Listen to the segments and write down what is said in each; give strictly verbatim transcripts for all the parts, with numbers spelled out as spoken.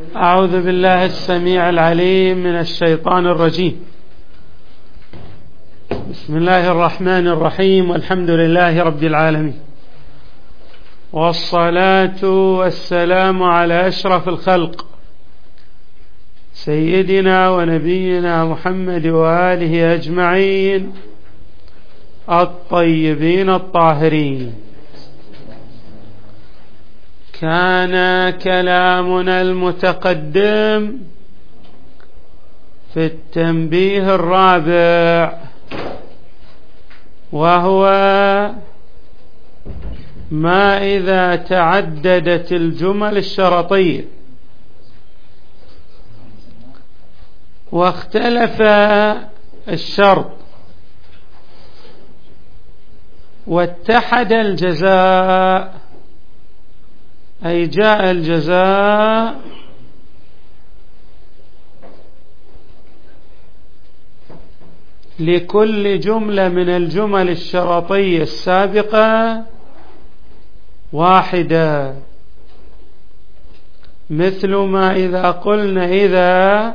أعوذ بالله السميع العليم من الشيطان الرجيم. بسم الله الرحمن الرحيم، والحمد لله رب العالمين، والصلاة والسلام على أشرف الخلق سيدنا ونبينا محمد وآله أجمعين الطيبين الطاهرين. كان كلامنا المتقدم في التنبيه الرابع، وهو ما إذا تعددت الجمل الشرطية واختلف الشرط واتحد الجزاء، أي جاء الجزاء لكل جملة من الجمل الشرطية السابقة واحدة، مثل ما إذا قلنا إذا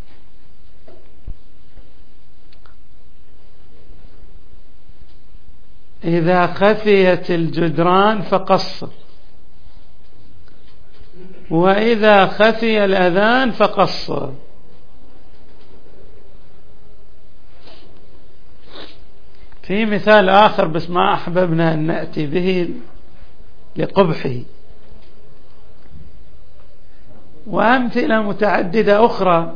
إذا خفيت الجدران فقصر، وإذا خفي الأذان فقصر. في مثال آخر بس ما أحببنا أن نأتي به لقبحه، وأمثلة متعددة أخرى.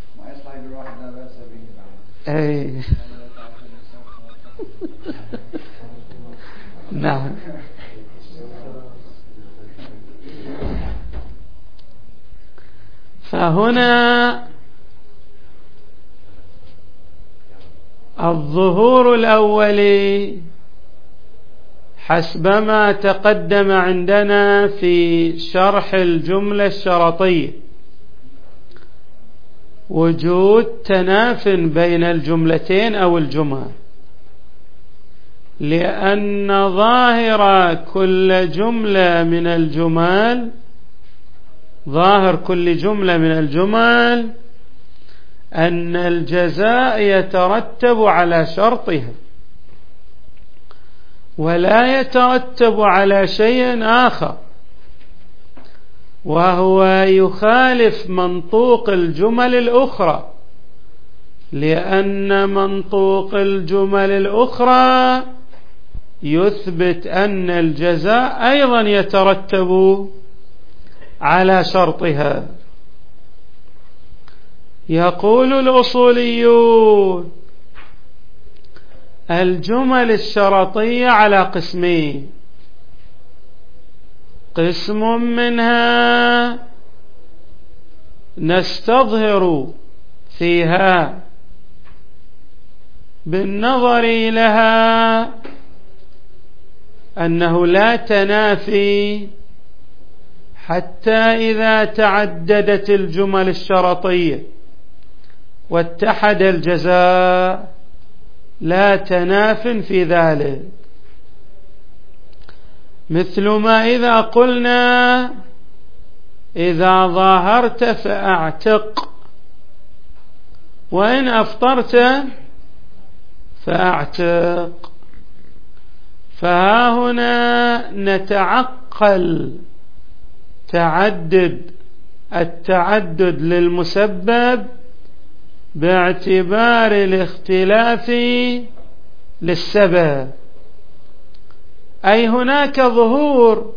أي نعم. فهنا الظهور الأولي حسب ما تقدم عندنا في شرح الجملة الشرطية وجود تناف بين الجملتين أو الجمل، لأن ظاهر كل جملة من الجمل ظاهر كل جملة من الجمل أن الجزاء يترتب على شرطها ولا يترتب على شيء آخر، وهو يخالف منطوق الجمل الأخرى، لأن منطوق الجمل الأخرى يثبت أن الجزاء أيضا يترتب على شرطها. يقول الأصوليون: الجمل الشرطية على قسمين، قسم منها نستظهر فيها بالنظر لها أنه لا تنافي حتى إذا تعددت الجمل الشرطية واتحد الجزاء لا تناف في ذلك، مثل ما إذا قلنا إذا ظاهرت فأعتق، وإن أفطرت فأعتق. فها هنا نتعقل تعدد التعدد للمسبب باعتبار الاختلاف للسبب، أي هناك ظهور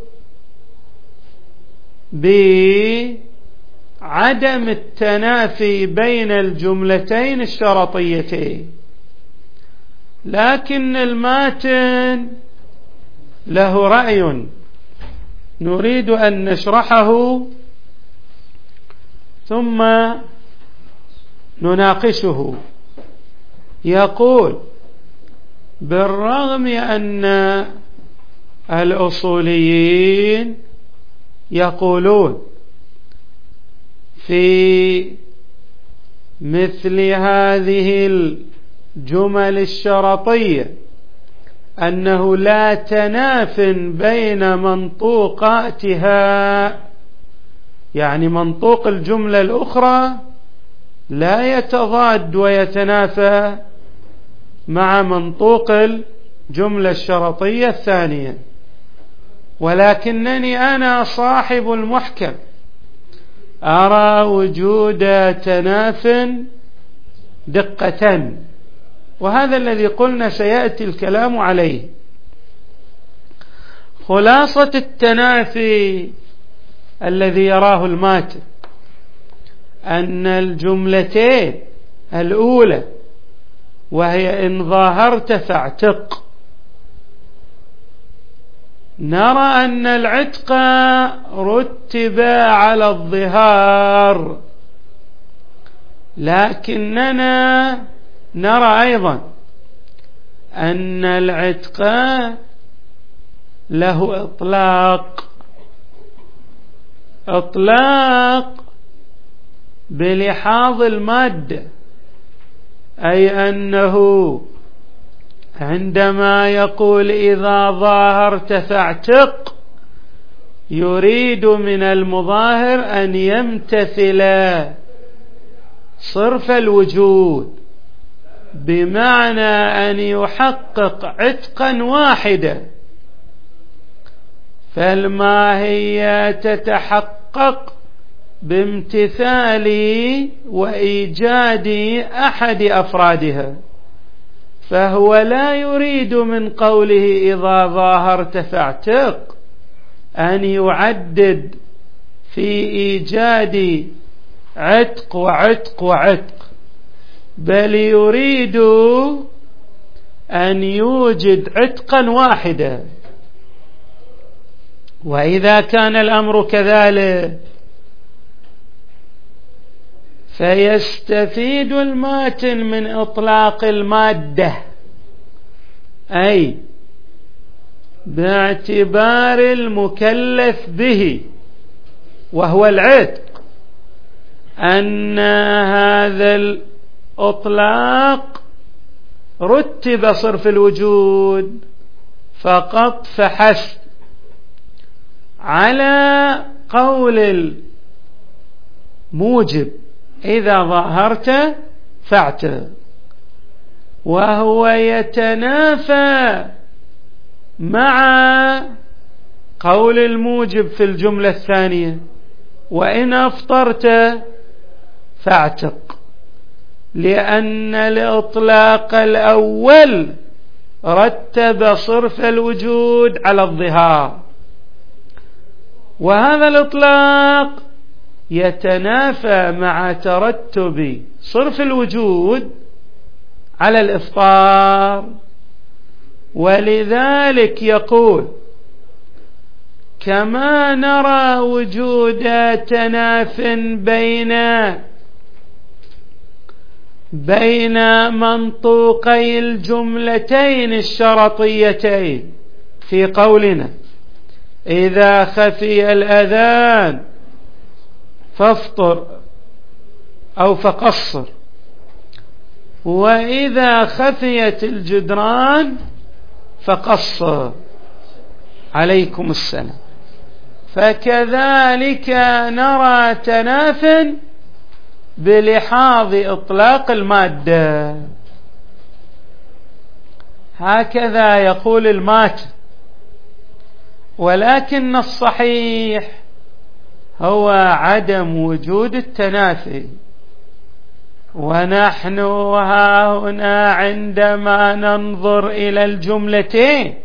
بعدم التنافي بين الجملتين الشرطيتين، لكن الماتن له رأي نريد أن نشرحه ثم نناقشه. يقول: بالرغم أن الأصوليين يقولون في مثل هذه الجمل الشرطية أنه لا تناف بين منطوقاتها يعني منطوق الجملة الأخرى لا يتضاد ويتنافى مع منطوق الجملة الشرطية الثانية، ولكنني أنا صاحب المحكم أرى وجود تناف دقة، وهذا الذي قلنا سيأتي الكلام عليه. خلاصة التنافي الذي يراه الماتن أن الجملتين الأولى وهي إن ظاهرت فاعتق، نرى أن العتق رتب على الظهار، لكننا نرى أيضا أن العتق له إطلاق، إطلاق بلحاظ المادة، أي أنه عندما يقول إذا ظاهرت فاعتق يريد من المظاهر أن يمتثل صرف الوجود، بمعنى أن يحقق عتقا واحدا، فالماهية تتحقق بامتثال وإيجاد أحد أفرادها، فهو لا يريد من قوله إذا ظاهرت فاعتق أن يعدد في إيجاد عتق وعتق وعتق، بل يريد أن يوجد عتقا واحدا. وإذا كان الأمر كذلك فيستفيد الماتن من إطلاق المادة، أي باعتبار المكلف به وهو العتق، أن هذا الإطلاق رتب صرف الوجود فقط فحسب على قول الموجب إذا ظاهرت فاعتق، وهو يتنافى مع قول الموجب في الجملة الثانية وإن أفطرت فاعتق، لأن الإطلاق الأول رتب صرف الوجود على الظهار، وهذا الإطلاق يتنافى مع ترتب صرف الوجود على الإفطار. ولذلك يقول كما نرى وجود تناف بين بين منطوقي الجملتين الشرطيتين في قولنا إذا خفي الأذان فافطر أو فقصر، وإذا خفيت الجدران فقصر عليكم السلام، فكذلك نرى تناف بلحاظ إطلاق المادة. هكذا يقول الماتن، ولكن الصحيح هو عدم وجود التنافي. ونحن ها هنا عندما ننظر إلى الجملتين،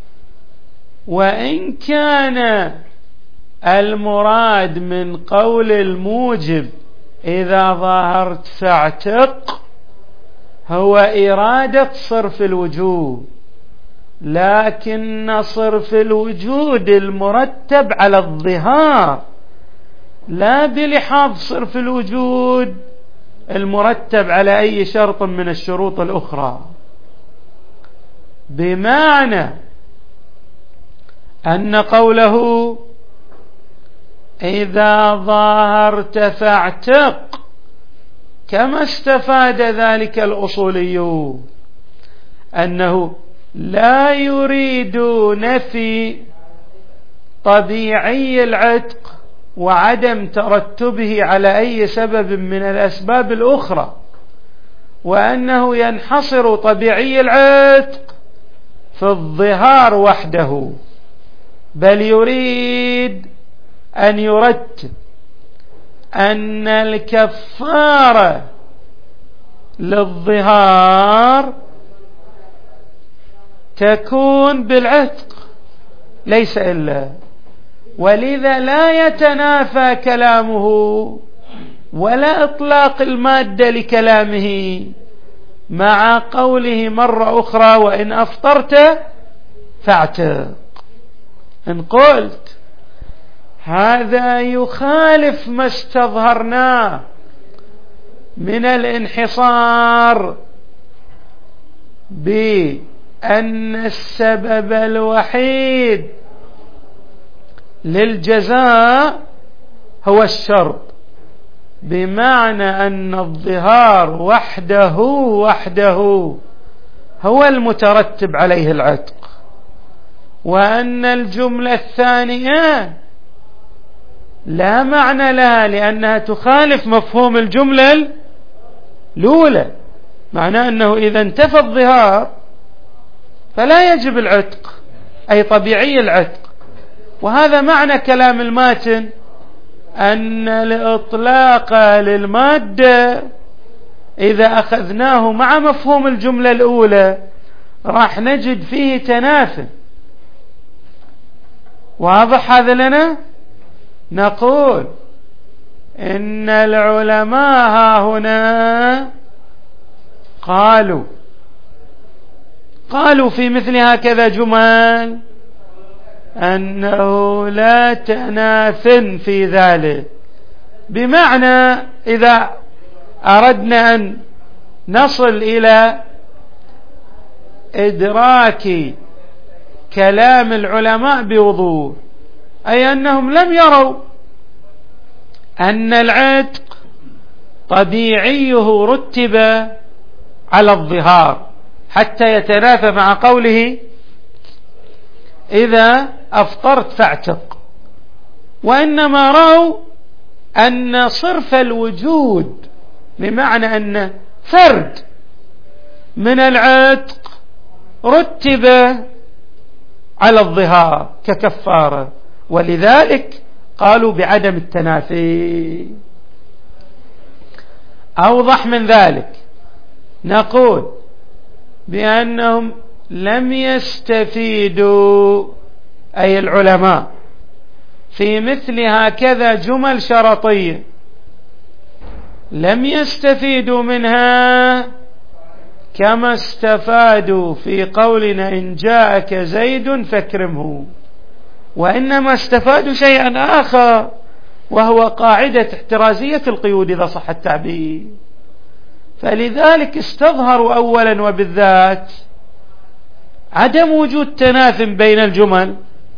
وإن كان المراد من قول الموجب إذا ظاهرت فاعتق هو إرادة صرف الوجود، لكن صرف الوجود المرتب على الظهار لا بلحاظ صرف الوجود المرتب على أي شرط من الشروط الأخرى، بمعنى أن قوله إذا ظاهرت فاعتق كما استفاد ذلك الأصوليون أنه لا يريد نفي طبيعي العتق وعدم ترتبه على أي سبب من الأسباب الأخرى، وأنه ينحصر طبيعي العتق في الظهار وحده، بل يريد أن يرتب أن الكفارة للظهار تكون بالعتق ليس إلا، ولذا لا يتنافى كلامه ولا إطلاق المادة لكلامه مع قوله مرة أخرى وإن أفطرت فاعتق. إن قلت هذا يخالف ما استظهرناه من الانحصار بأن السبب الوحيد للجزاء هو الشرط، بمعنى أن الظهار وحده وحده هو المترتب عليه العتق، وأن الجملة الثانية لا معنى لها لأنها تخالف مفهوم الجملة الأولى، معناه أنه إذا انتفى الظهار فلا يجب العتق، أي طبيعي العتق. وهذا معنى كلام الماتن، أن الإطلاق للمادة إذا أخذناه مع مفهوم الجملة الأولى راح نجد فيه تنافي. واضح هذا لنا؟ نقول إن العلماء ها هنا قالوا قالوا في مثل هكذا جمل أنه لا تناف في ذلك، بمعنى إذا أردنا أن نصل إلى إدراك كلام العلماء بوضوح، أي أنهم لم يروا أن العتق طبيعيه رتب على الظهار حتى يتنافى مع قوله إذا أفطرت فاعتق، وإنما رأوا أن صرف الوجود بمعنى أن فرد من العتق رتب على الظهار ككفارة، ولذلك قالوا بعدم التنافي. أوضح من ذلك نقول بأنهم لم يستفيدوا أي العلماء في مثل هكذا جمل شرطية، لم يستفيدوا منها كما استفادوا في قولنا إن جاءك زيد فاكرمه، وإنما استفادوا شيئا آخر وهو قاعدة احترازية القيود إذا صح التعبير. فلذلك استظهروا أولا وبالذات عدم وجود تناف بين الجمل،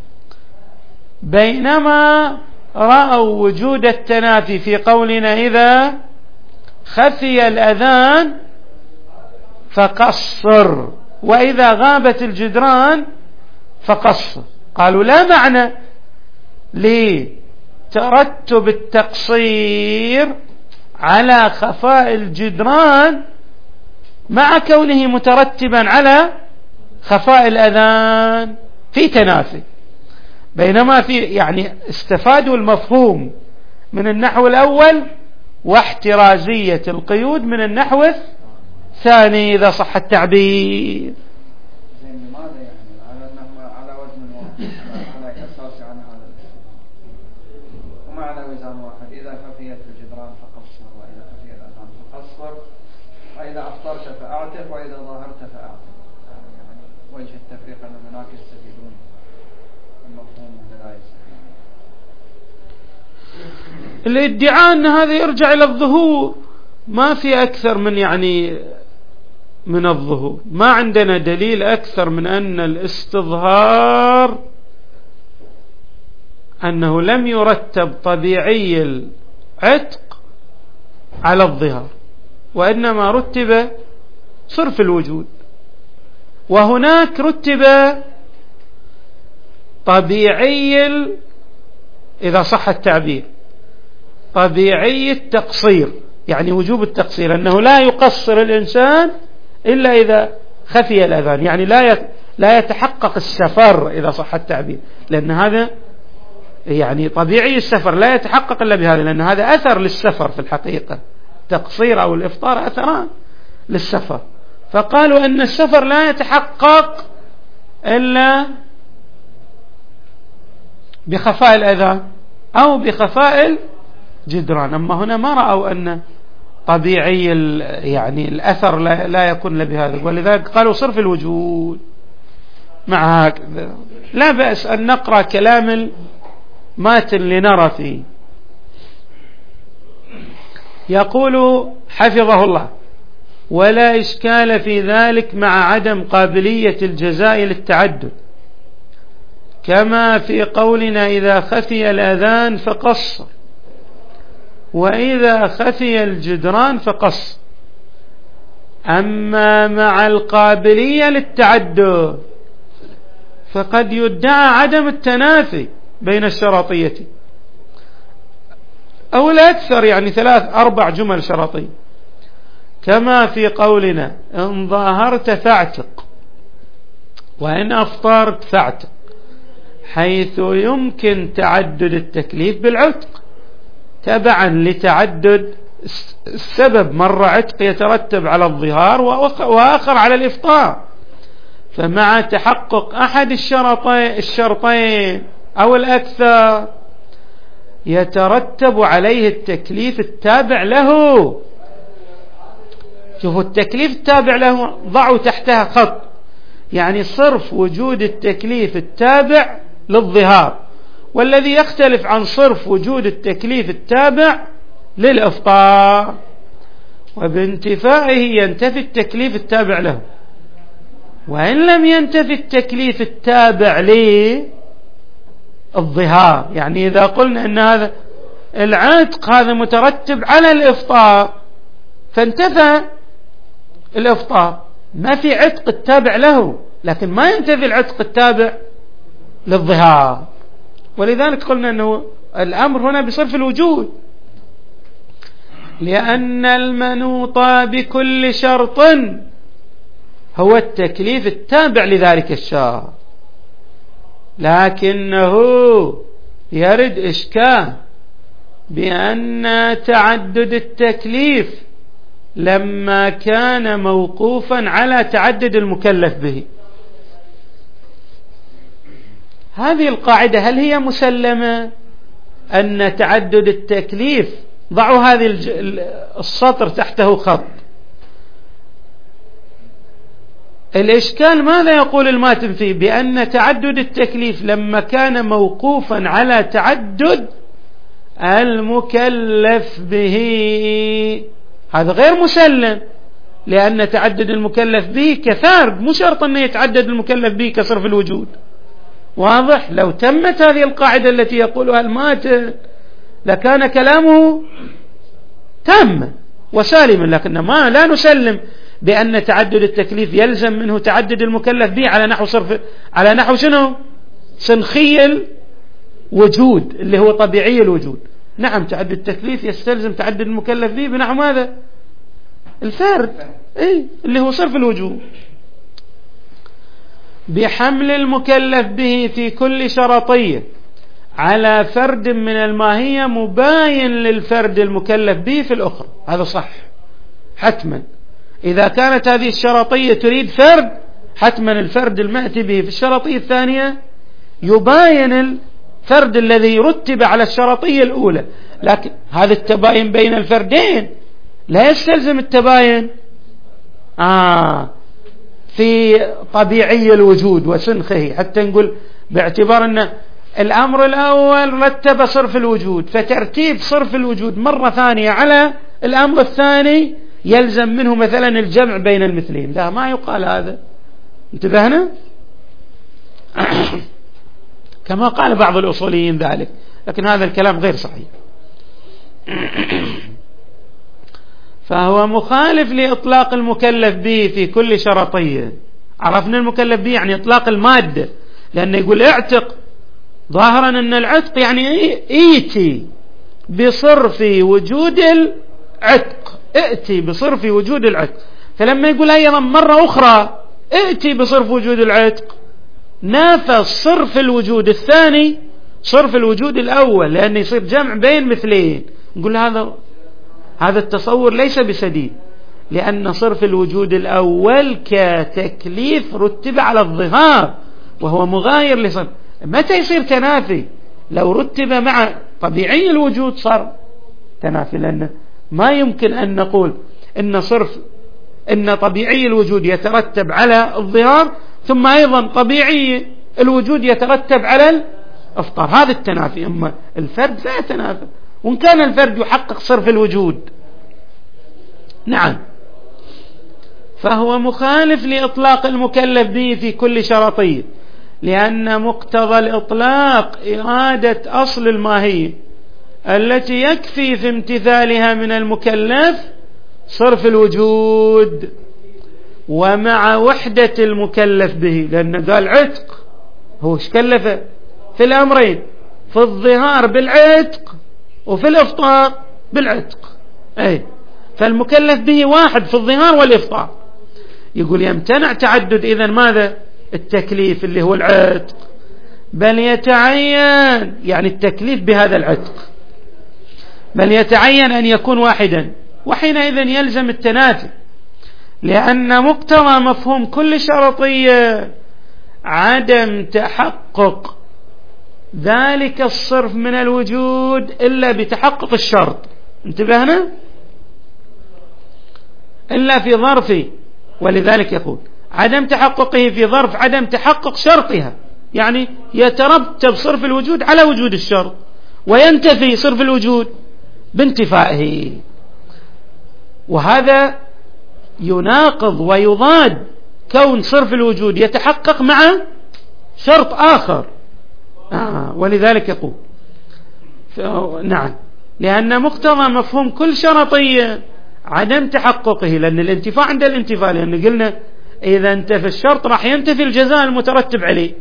بينما رأوا وجود التنافي في قولنا إذا خفي الأذان فقصر وإذا غابت الجدران فقصر. قالوا لا معنى لترتب التقصير على خفاء الجدران مع كونه مترتبا على خفاء الأذان في تنافي، بينما في يعني استفادوا المفهوم من النحو الأول واحترازية القيود من النحو الثاني إذا صح التعبير. لماذا يعني على أنه على وزن واحد على أساس عن هذا وما على وزن واحد، إذا خفيت الجدران فقصر وإذا خفي الأذان فقصر وإذا أفطرت فأعتق وإذا ظهرت فأعتق. يعني وجه التفريق أن هناك يستفيدون المفهوم من لا يستفيدون. الادعاء أن هذا يرجع إلى الظهور، ما في أكثر من يعني من الظهور، ما عندنا دليل أكثر من أن الاستظهار أنه لم يرتب طبيعي العتق على الظهار، وإنما رتب صرف الوجود، وهناك رتب طبيعي إذا صح التعبير طبيعي التقصير، يعني وجوب التقصير، أنه لا يقصر الإنسان إلا إذا خفي الأذان، يعني لا لا يتحقق السفر إذا صح التعبير، لأن هذا يعني طبيعي السفر لا يتحقق إلا بهذا، لأن هذا أثر للسفر في الحقيقة، تقصير أو الإفطار أثران للسفر، فقالوا أن السفر لا يتحقق إلا بخفاء الأذان أو بخفاء الجدران. أما هنا ما رأوا أن طبيعي يعني الأثر لا, لا يكون له بهذا، ولذلك قالوا صرف الوجود. مع هكذا لا بأس أن نقرأ كلام الماتن لنرى فيه. يقول حفظه الله: ولا إشكال في ذلك مع عدم قابلية الجزاء للتعدد، كما في قولنا إذا خفي الأذان فقصر، وإذا خفي الجدران فقصر. أما مع القابلية للتعدد فقد يدعى عدم التنافي بين الشرطية أو الأكثر، يعني ثلاث أربع جمل شرطية، كما في قولنا إن ظاهرت فاعتق وإن أفطرت فاعتق، حيث يمكن تعدد التكليف بالعتق تبعا لتعدد السبب، مرة عتق يترتب على الظهار وآخر على الإفطار، فمع تحقق أحد الشرطين أو الأكثر يترتب عليه التكليف التابع له. شوفوا التكليف التابع له ضعوا تحتها خط، يعني صرف وجود التكليف التابع للظهار، والذي يختلف عن صرف وجود التكليف التابع للإفطار، وبانتفائه ينتفي التكليف التابع له. وإن لم ينتفي التكليف التابع للظهار، يعني إذا قلنا أن هذا العتق هذا مترتب على الإفطار فانتفى الإفطار، ما في عتق التابع له، لكن ما ينتفي العتق التابع للظهار. ولذلك قلنا أنه الأمر هنا بصرف الوجود، لأن المنوط بكل شرط هو التكليف التابع لذلك الشرط، لكنه يرد إشكال بأن تعدد التكليف لما كان موقوفا على تعدد المكلف به. هذه القاعدة هل هي مسلمة أن تعدد التكليف، ضعوا هذه السطر تحته خط. الإشكال ماذا يقول الماتن فيه؟ بأن تعدد التكليف لما كان موقوفا على تعدد المكلف به، هذا غير مسلم، لأن تعدد المكلف به كفارد، مو شرط أن يتعدد المكلف به كصرف الوجود. واضح؟ لو تمت هذه القاعدة التي يقولها الماتن لكان كلامه تام وسالما، لكن ما لا نسلم بأن تعدد التكليف يلزم منه تعدد المكلف به على نحو صرف، على نحو شنو؟ سنخي الوجود اللي هو طبيعي الوجود. نعم تعدد التكليف يستلزم تعدد المكلف به بنحو ماذا؟ الفرد، إيه اللي هو صرف الوجود، بحمل المكلف به في كل شرطية على فرد من الماهية مباين للفرد المكلف به في الأخرى. هذا صح حتما، إذا كانت هذه الشرطية تريد فرد حتما الفرد المأتي به في الشرطية الثانية يباين الفرد الذي رتب على الشرطية الأولى، لكن هذا التباين بين الفردين لا يستلزم التباين آه في طبيعي الوجود وسنخه، حتى نقول باعتبار أن الأمر الأول رتب صرف الوجود، فترتيب صرف الوجود مرة ثانية على الأمر الثاني يلزم منه مثلا الجمع بين المثلين. لا، ما يقال هذا، انتبهنا؟ كما قال بعض الأصوليين ذلك، لكن هذا الكلام غير صحيح. فهو مخالف لإطلاق المكلف به في كل شرطية. عرفنا المكلف به يعني إطلاق المادة، لأنه يقول اعتق ظاهرا أن العتق يعني إيتي بصرف وجود العتق، ائتي بصرف وجود العتق. فلما يقول أيضا مرة أخرى ائتي بصرف وجود العتق، نافى صرف الوجود الثاني صرف الوجود الأول، لأنه يصير جمع بين مثلين. نقول هذا هذا التصور ليس بسديد، لأن صرف الوجود الأول كتكليف رتب على الظهار وهو مغاير لصرف. متى يصير تنافي؟ لو رتب مع طبيعي الوجود صار تنافي، لأن ما يمكن أن نقول إن صرف إن طبيعي الوجود يترتب على الظهار ثم أيضا طبيعي الوجود يترتب على الإفطار، هذا التنافي. أما الفرد لا يتنافى، وإن كان الفرد يحقق صرف الوجود نعم، فهو مخالف لإطلاق المكلف به في كل شرطية، لأن مقتضى الإطلاق إرادة أصل الماهية التي يكفي في امتثالها من المكلف صرف الوجود ومع وحدة المكلف به، لأن قال عتق، هو ايش كلفه في الأمرين؟ في الظهار بالعتق وفي الإفطار بالعتق، أي فالمكلف به واحد في الظهار والإفطار. يقول يمتنع تعدد إذن ماذا؟ التكليف اللي هو العتق، بل يتعين يعني التكليف بهذا العتق، بل يتعين أن يكون واحدا، وحينئذ يلزم التنافي، لأن مقتضى مفهوم كل شرطية عدم تحقق ذلك الصرف من الوجود إلا بتحقق الشرط. انتبهنا؟ إلا في ظرف، ولذلك يقول عدم تحققه في ظرف عدم تحقق شرطها، يعني يترتب صرف الوجود على وجود الشرط وينتفي صرف الوجود بانتفائه، وهذا يناقض ويضاد كون صرف الوجود يتحقق مع شرط آخر. آه ولذلك يقول نعم، لأن مقتضى مفهوم كل شرطية عدم تحققه، لأن الانتفاع عند الانتفاع، لأن قلنا إذا انتفى الشرط راح ينتفي الجزاء المترتب عليه.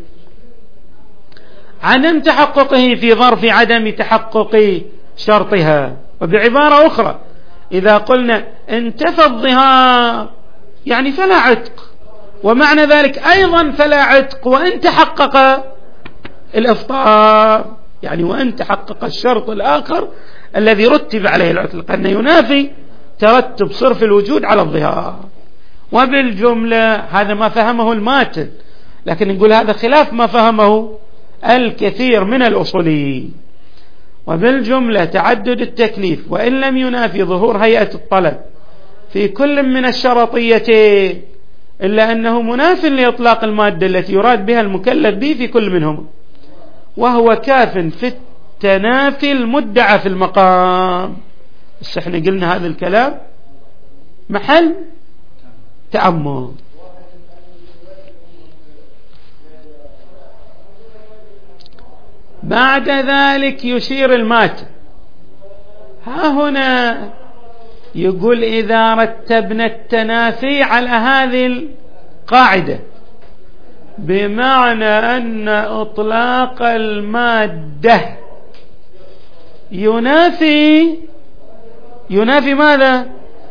عدم تحققه في ظرف عدم تحقق شرطها. وبعبارة أخرى إذا قلنا انتفى الظهار يعني فلا عتق، ومعنى ذلك أيضا فلا عتق وإن تحقق الإفطار، يعني وإن تحقق الشرط الآخر الذي رتب عليه العتق، أنه ينافي ترتب صرف الوجود على الظهار. وبالجملة هذا ما فهمه الماتن، لكن نقول هذا خلاف ما فهمه الكثير من الأصوليين. وبالجملة تعدد التكليف وإن لم ينافي ظهور هيئة الطلب في كل من الشرطيتين، إلا أنه مناف لإطلاق المادة التي يراد بها المكلف به في كل منهم، وهو كاف في التنافي المدعى في المقام. بس احنا قلنا هذا الكلام محل تأمل. بعد ذلك يشير الماتن ها هنا، يقول إذا رتبنا التنافي على هذه القاعدة بمعنى أن إطلاق المادة ينافي ينافي ماذا؟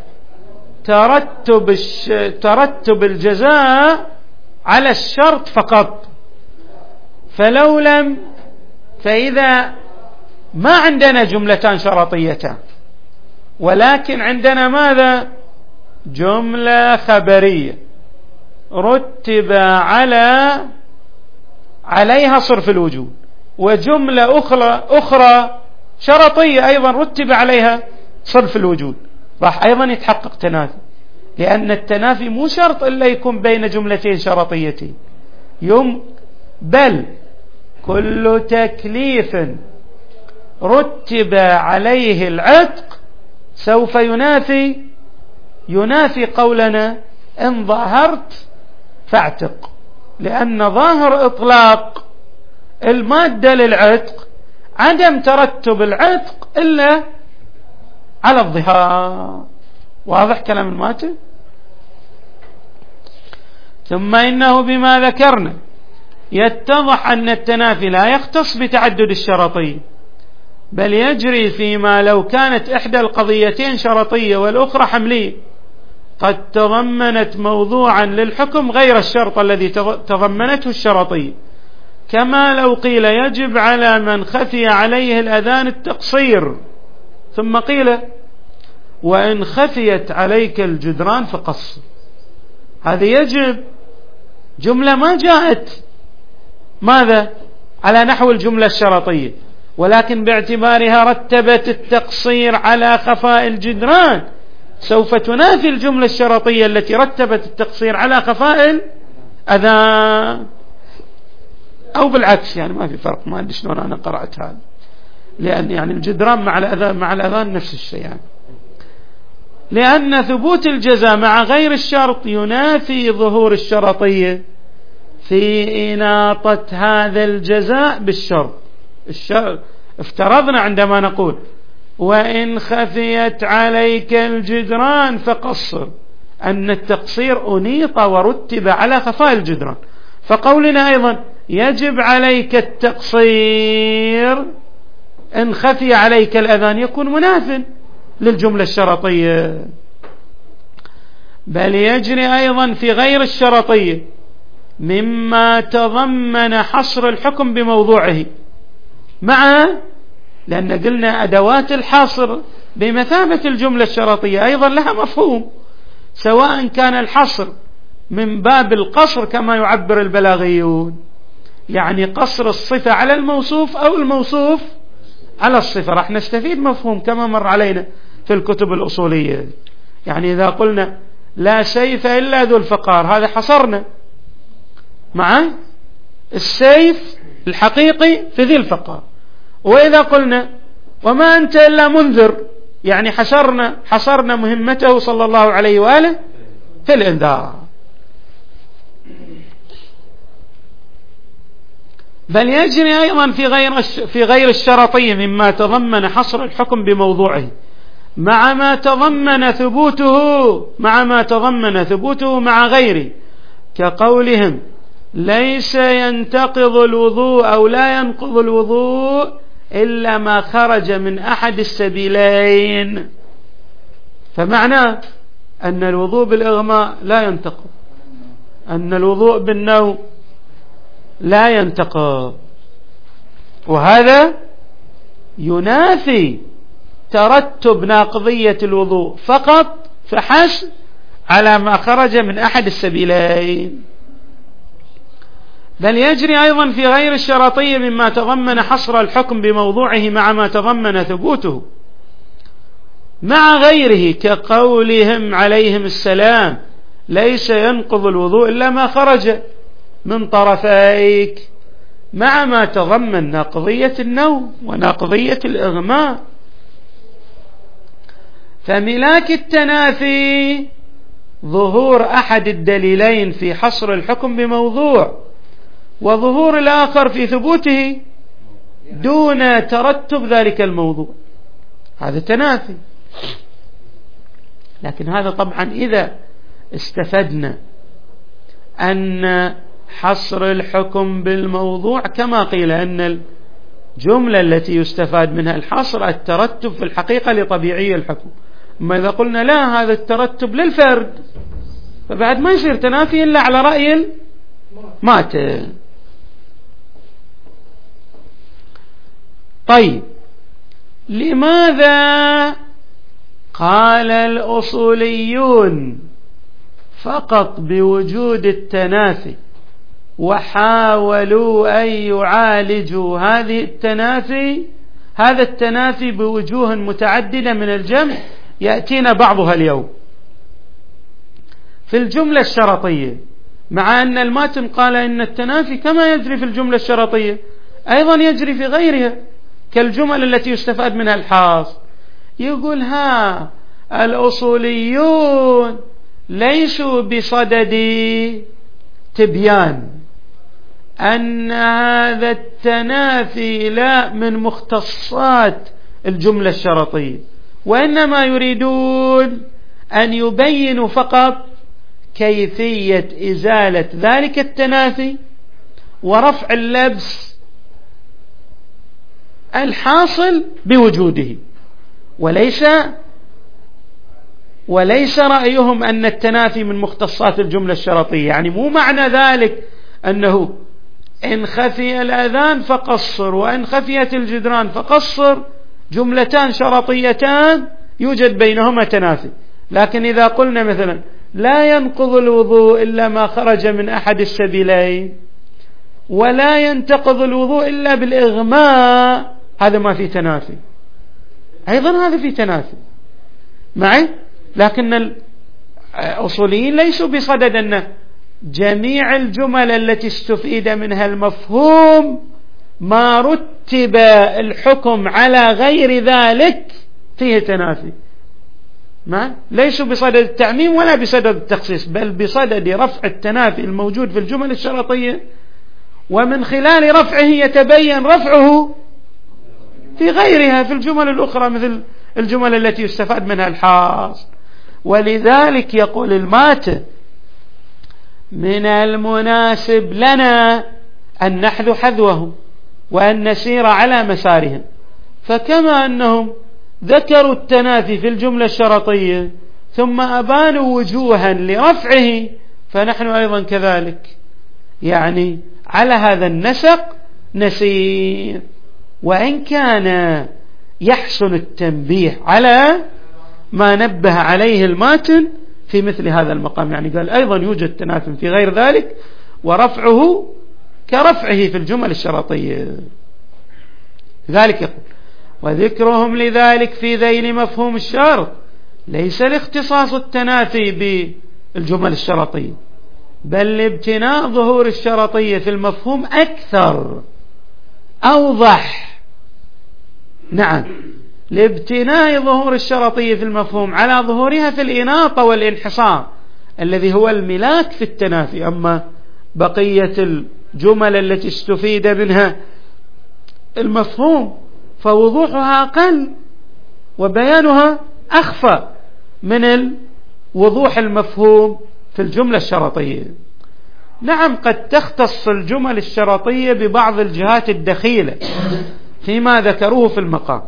ترتب الش... ترتب الجزاء على الشرط فقط. فلو لم فإذا ما عندنا جملتان شرطيتان، ولكن عندنا ماذا؟ جملة خبرية رتب على عليها صرف الوجود، وجملة أخرى أخرى شرطية أيضا رتب عليها صرف الوجود، راح أيضا يتحقق تنافي، لأن التنافي مو شرط إلا يكون بين جملتين شرطيتين، يوم بل كل تكليف رتب عليه العتق سوف ينافي ينافي قولنا إن ظاهرت فاعتق، لأن ظاهر إطلاق المادة للعتق عدم ترتب العتق إلا على الظهار. واضح كلام الماتن؟ ثم إنه بما ذكرنا يتضح أن التنافي لا يختص بتعدد الشرطية، بل يجري فيما لو كانت إحدى القضيتين شرطية والأخرى حملية قد تضمنت موضوعا للحكم غير الشرط الذي تضمنته الشرطية، كما لو قيل يجب على من خفي عليه الأذان التقصير، ثم قيل وإن خفيت عليك الجدران فقصر. هذا يجب جملة ما جاءت ماذا على نحو الجملة الشرطية، ولكن باعتبارها رتبت التقصير على خفاء الجدران سوف تنافي الجملة الشرطية التي رتبت التقصير على خفاء الأذان، أو بالعكس، يعني ما في فرق. ما أدري شلون أنا قرأت هذا، لأن يعني الجدران مع الأذان مع الأذان نفس الشيء، يعني لأن ثبوت الجزاء مع غير الشرط ينافي ظهور الشرطية في إناطة هذا الجزاء بالشرط. الشرط افترضنا عندما نقول وإن خفيت عليك الجدران فقصر أن التقصير أنيط ورتب على خفاء الجدران، فقولنا أيضا يجب عليك التقصير إن خفي عليك الأذان يكون مناف للجملة الشرطية. بل يجري أيضا في غير الشرطية مما تضمن حصر الحكم بموضوعه، مع لأن قلنا أدوات الحصر بمثابة الجملة الشرطية أيضا لها مفهوم، سواء كان الحصر من باب القصر كما يعبر البلاغيون، يعني قصر الصفة على الموصوف أو الموصوف على الصفة. راح نستفيد مفهوم كما مر علينا في الكتب الأصولية. يعني إذا قلنا لا سيف إلا ذو الفقار، هذا حصرنا مع السيف الحقيقي في ذي الفقار. وإذا قلنا وما أنت إلا منذر، يعني حصرنا حصرنا مهمته صلى الله عليه وآله في الإنذار. بل يجري أيضا في غير في غير الشرطية مما تضمن حصر الحكم بموضوعه مع ما تضمن ثبوته مع ما تضمن ثبوته مع غيره، كقولهم ليس ينتقض الوضوء أو لا ينقض الوضوء إلا ما خرج من أحد السبيلين، فمعناه أن الوضوء بالإغماء لا ينتقض، أن الوضوء بالنوم لا ينتقض، وهذا ينافي ترتب ناقضية الوضوء فقط فحسب على ما خرج من أحد السبيلين. بل يجري أيضا في غير الشرطية مما تضمن حصر الحكم بموضوعه مع ما تضمن ثبوته مع غيره، كقولهم عليهم السلام ليس ينقض الوضوء إلا ما خرج من طرفيك، مع ما تضمن ناقضية النوم وناقضية الإغماء. فملاك التنافي ظهور أحد الدليلين في حصر الحكم بموضوع، وظهور الآخر في ثبوته دون ترتب ذلك الموضوع، هذا تنافي. لكن هذا طبعا إذا استفدنا أن حصر الحكم بالموضوع كما قيل أن الجملة التي يستفاد منها الحصر الترتب في الحقيقة لطبيعي الحكم، أما إذا قلنا لا هذا الترتب للفرد فبعد ما يصير تنافي إلا على رأي المات. طيب، لماذا قال الأصوليون فقط بوجود التنافي وحاولوا أن يعالجوا هذه التنافي هذا التنافي بوجوه متعددة من الجمع يأتينا بعضها اليوم في الجملة الشرطية، مع أن الماتن قال إن التنافي كما يجري في الجملة الشرطية أيضا يجري في غيرها كالجمل التي يستفاد منها الحاص. يقول ها الأصوليون ليسوا بصدد تبيان أن هذا التنافي لا من مختصات الجملة الشرطية، وإنما يريدون أن يبينوا فقط كيفية إزالة ذلك التنافي ورفع اللبس الحاصل بوجوده، وليس وليس رأيهم أن التنافي من مختصات الجملة الشرطية. يعني مو معنى ذلك أنه إن خفي الأذان فقصر وإن خفيت الجدران فقصر جملتان شرطيتان يوجد بينهما تنافي. لكن إذا قلنا مثلا لا ينقض الوضوء إلا ما خرج من أحد السبيلين، ولا ينتقض الوضوء إلا بالإغماء، هذا ما في تنافي، أيضا هذا في تنافي معي. لكن الأصوليين ليسوا بصدد أن جميع الجمل التي استفيد منها المفهوم ما رتب الحكم على غير ذلك فيه تنافي، ما ليسوا بصدد التعميم ولا بصدد التخصيص، بل بصدد رفع التنافي الموجود في الجمل الشرطية، ومن خلال رفعه يتبين رفعه في غيرها في الجمل الأخرى مثل الجمل التي يستفاد منها الحاصل. ولذلك يقول الماتن من المناسب لنا أن نحذو حذوه وأن نسير على مسارهم. فكما أنهم ذكروا التنافي في الجملة الشرطية ثم أبانوا وجوها لرفعه، فنحن أيضا كذلك يعني على هذا النسق نسير. وإن كان يحسن التنبيه على ما نبه عليه الماتن في مثل هذا المقام، يعني قال أيضا يوجد تنافي في غير ذلك ورفعه كرفعه في الجمل الشرطية. ذلك يقول وذكرهم لذلك في ذيل مفهوم الشرط ليس لاختصاص التنافي بالجمل الشرطية، بل لابتناء ظهور الشرطية في المفهوم أكثر أوضح. نعم، لابتناء ظهور الشرطية في المفهوم على ظهورها في الإناطة والانحصار الذي هو الملاك في التنافي. أما بقية الجمل التي استفيد منها المفهوم فوضوحها أقل وبيانها أخفى من وضوح المفهوم في الجملة الشرطية. نعم، قد تختص الجمل الشرطية ببعض الجهات الدخيلة فيما ذكروه في المقام،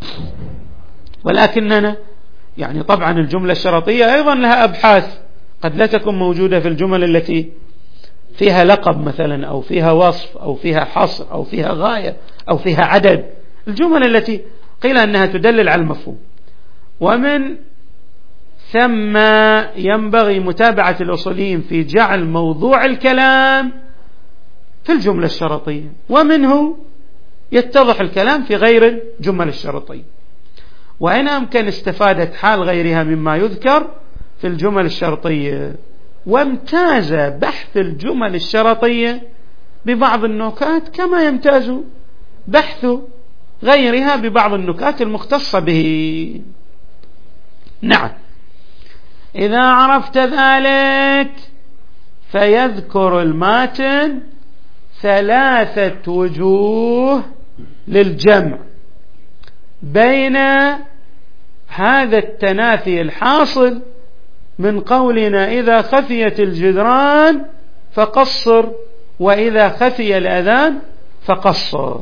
ولكننا يعني طبعا الجملة الشرطية أيضا لها أبحاث قد لا تكون موجودة في الجمل التي فيها لقب مثلا أو فيها وصف أو فيها حصر أو فيها غاية أو فيها عدد، الجمل التي قيل أنها تدلل على المفهوم. ومن ثم ينبغي متابعة الأصوليين في جعل موضوع الكلام في الجملة الشرطية، ومنه يتضح الكلام في غير الجمل الشرطية. وإن أمكن استفادة حال غيرها مما يذكر في الجمل الشرطية. وامتاز بحث الجمل الشرطية ببعض النكات كما يمتاز بحث غيرها ببعض النكات المختصة به. نعم، إذا عرفت ذلك فيذكر الماتن ثلاثة وجوه للجمع بين هذا التنافي الحاصل من قولنا إذا خفيت الجدران فقصر وإذا خفي الأذان فقصر.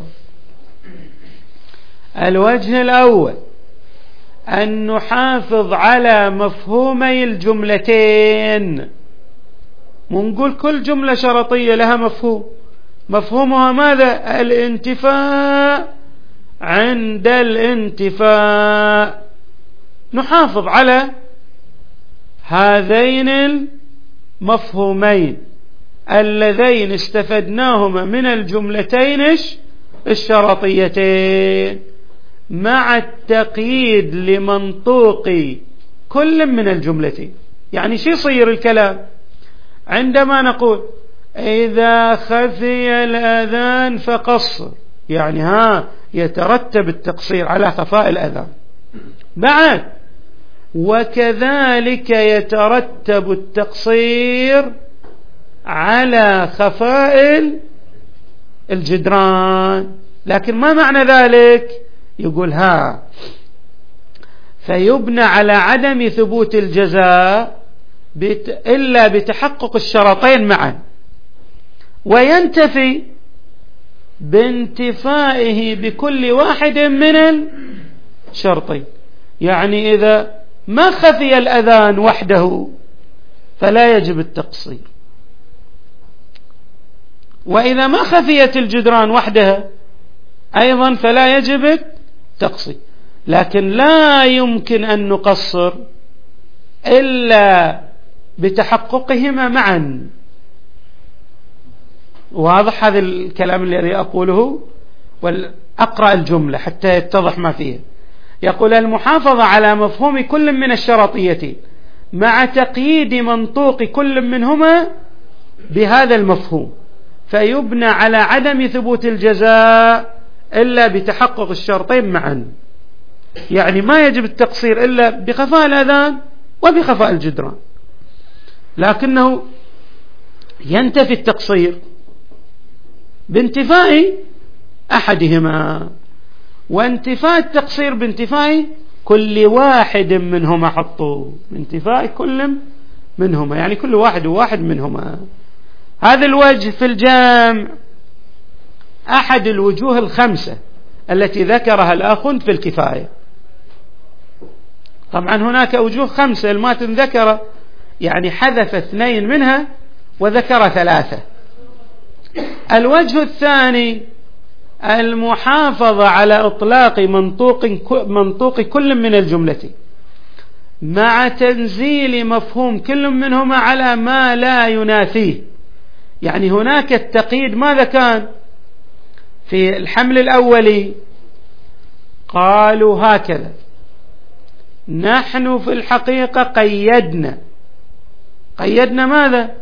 الوجه الأول أن نحافظ على مفهومي الجملتين، ونقول كل جملة شرطية لها مفهوم، مفهومها ماذا؟ الانتفاء. عند الانتفاء نحافظ على هذين المفهومين اللذين استفدناهما من الجملتين الشرطيتين مع التقييد لمنطوق كل من الجملتين. يعني شو يصير الكلام عندما نقول إذا خفي الأذان فقصر؟ يعني ها يترتب التقصير على خفاء الأذان. بعد وكذلك يترتب التقصير على خفاء الجدران. لكن ما معنى ذلك؟ يقول ها فيبنى على عدم ثبوت الجزاء إلا بتحقق الشرطين معا. وينتفي بانتفائه بكل واحد من الشرطين. يعني إذا ما خفي الأذان وحده فلا يجب التقصير، وإذا ما خفيت الجدران وحدها أيضا فلا يجب التقصير. لكن لا يمكن أن نقصر إلا بتحققهما معا. واضح هذا الكلام الذي أقوله؟ والأقرأ الجملة حتى يتضح ما فيها. يقول: المحافظة على مفهوم كل من الشرطيتين مع تقييد منطوق كل منهما بهذا المفهوم، فيبنى على عدم ثبوت الجزاء إلا بتحقق الشرطين معا. يعني ما يجب التقصير إلا بخفاء الأذان وبخفاء الجدران، لكنه ينتفي التقصير بانتفاء أحدهما، وانتفاء التقصير بانتفاء كل واحد منهما. حطوا بانتفاء كل منهما، يعني كل واحد وواحد منهما. هذا الوجه في الجامع أحد الوجوه الخمسة التي ذكرها الآخوند في الكفاية. طبعا هناك وجوه خمسة، الماتن ذكر يعني حذف اثنين منها وذكر ثلاثة. الوجه الثاني المحافظة على إطلاق منطوق منطوق كل من الجملة مع تنزيل مفهوم كل منهما على ما لا ينافيه. يعني هناك التقييد ماذا كان في الحمل الأولي؟ قالوا هكذا: نحن في الحقيقة قيدنا قيدنا ماذا؟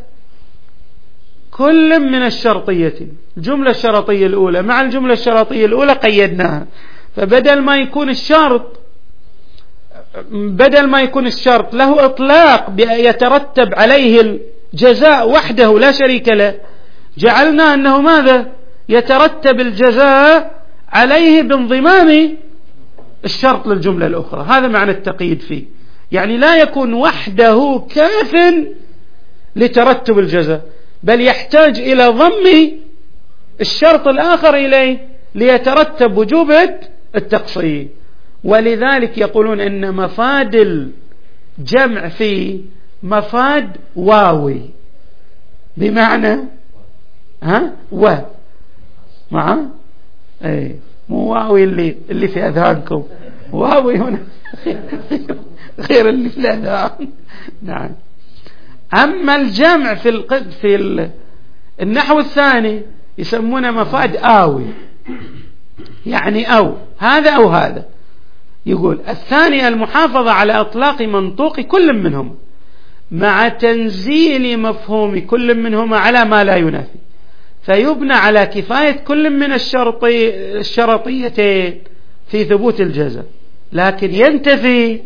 كل من الشرطيتين. الجملة الشرطية الأولى مع الجملة الشرطية الأولى قيدناها، فبدل ما يكون الشرط بدل ما يكون الشرط له إطلاق يترتب عليه الجزاء وحده لا شريك له، جعلنا أنه ماذا؟ يترتب الجزاء عليه بانضمام الشرط للجملة الأخرى. هذا معنى التقييد فيه، يعني لا يكون وحده كاف لترتب الجزاء، بل يحتاج إلى ضم الشرط الآخر إليه ليترتب وجوب التقصير. ولذلك يقولون إن مفاد الجمع فيه مفاد واوي، بمعنى ها و مع اي مو واوي اللي اللي في اذهانكم، واوي هنا غير اللي في الاذهان. نعم. اما الجمع في القد في ال... النحو الثاني يسمونه مفاد آوي، يعني او هذا او هذا. يقول الثاني المحافظة على اطلاق منطوق كل منهم مع تنزيل مفهوم كل منهما على ما لا ينافي، فيبنى على كفاية كل من الشرطي الشرطيتين في ثبوت الجزاء، لكن ينتفي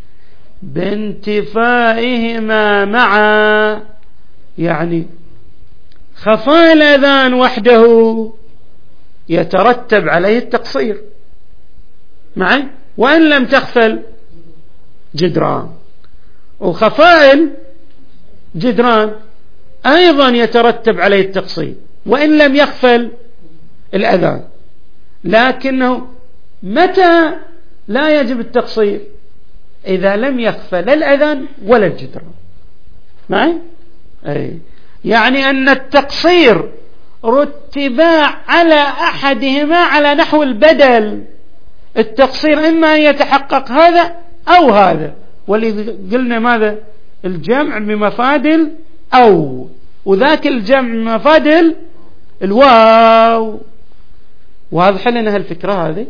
بانتفائهما معا. يعني خفاء الأذان وحده يترتب عليه التقصير معي، وإن لم تخفل جدران، وخفاء الجدران أيضا يترتب عليه التقصير وإن لم يخفل الأذان. لكنه متى لا يجب التقصير؟ إذا لم يخفل الأذان ولا الجدران معي؟ أي. يعني أن التقصير رتبا على أحدهما على نحو البدل. التقصير إما أن يتحقق هذا أو هذا، واللي قلنا ماذا؟ الجمع بمفاد أو، وذاك الجمع بمفاد الواو. واضح لنا هالفكرة هذه؟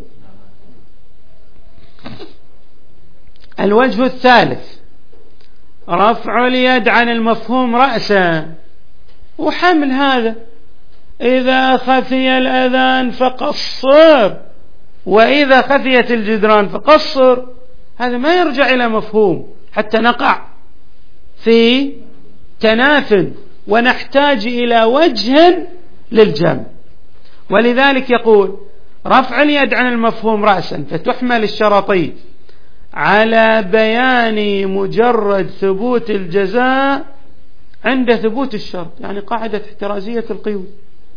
الوجه الثالث رفع اليد عن المفهوم رأسا، وحمل هذا إذا خفي الأذان فقصر، وإذا خفيت الجدران فقصر. هذا ما يرجع إلى مفهوم حتى نقع في تناف ونحتاج إلى وجه للجمع. ولذلك يقول رفع اليد عن المفهوم رأسا، فتحمل الشرطي على بيان مجرد ثبوت الجزاء عند ثبوت الشرط، يعني قاعدة احترازية القيود،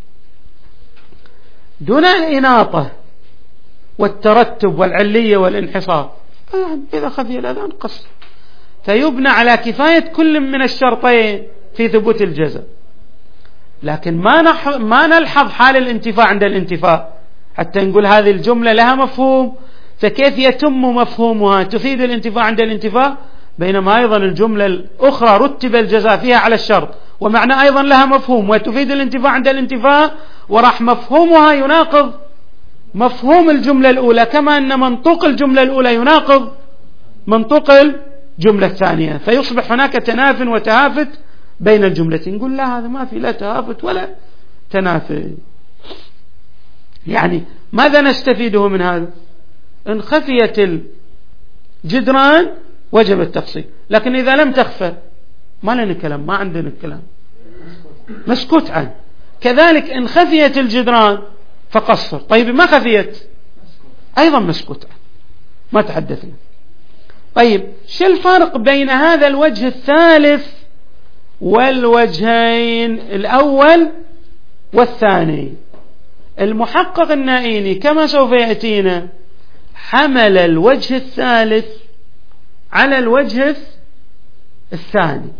دون الإناطة والترتب والعلية والانحصار. إذا خفي الأذان قصر، فيبنى على كفاية كل من الشرطين في ثبوت الجزاء. لكن ما نح... ما نلحظ حال الانتفاء عند الانتفاء حتى نقول هذه الجملة لها مفهوم، فكيف يتم مفهومها تفيد الانتفاء عند الانتفاء، بينما أيضا الجملة الأخرى رتب الجزاء فيها على الشرط ومعنى أيضا لها مفهوم وتفيد الانتفاء عند الانتفاء، وراح مفهومها يناقض مفهوم الجملة الأولى، كما أن منطوق الجملة الأولى يناقض منطوق الجملة الثانية، فيصبح هناك تناف وتهافت بين الجملتين. نقول لا، هذا ما في لا تهافت ولا تنافي. يعني ماذا نستفيده من هذا؟ إن خفيت الجدران وجب التفصيل، لكن إذا لم تخفى ما لنا كلام، ما عندنا كلام، مسكوت عنه. كذلك إن خفيت الجدران فقصر، طيب ما خفيت أيضا مسكوت عنه، ما تحدثنا. طيب شو الفرق بين هذا الوجه الثالث والوجهين الأول والثاني؟ المحقق النائيني كما سوف يأتينا حمل الوجه الثالث على الوجه الثاني،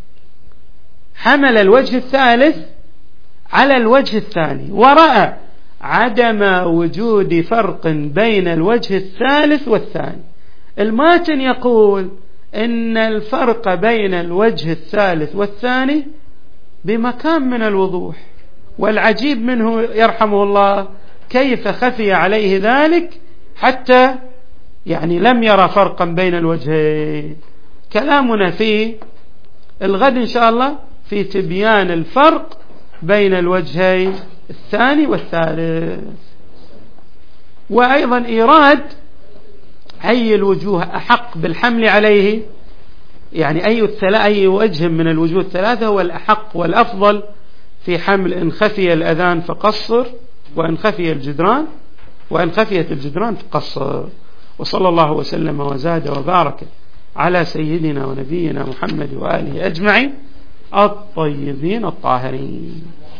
حمل الوجه الثالث على الوجه الثاني، ورأى عدم وجود فرق بين الوجه الثالث والثاني. الماتن يقول إن الفرق بين الوجه الثالث والثاني بمكان من الوضوح، والعجيب منه يرحمه الله كيف خفي عليه ذلك حتى يعني لم يرى فرقا بين الوجهين. كلامنا في الغد إن شاء الله في تبيان الفرق بين الوجهين الثاني والثالث، وأيضا إيراد أي الوجوه أحق بالحمل عليه، يعني أي أي وجه من الوجوه الثلاثة هو الأحق والأفضل في حمل إن خفي الأذان فقصر، وإن خفي الجدران وإن خفيت الجدران فقصر. وصلى الله وسلم وزاد وبارك على سيدنا ونبينا محمد وآله أجمعين الطيبين الطاهرين.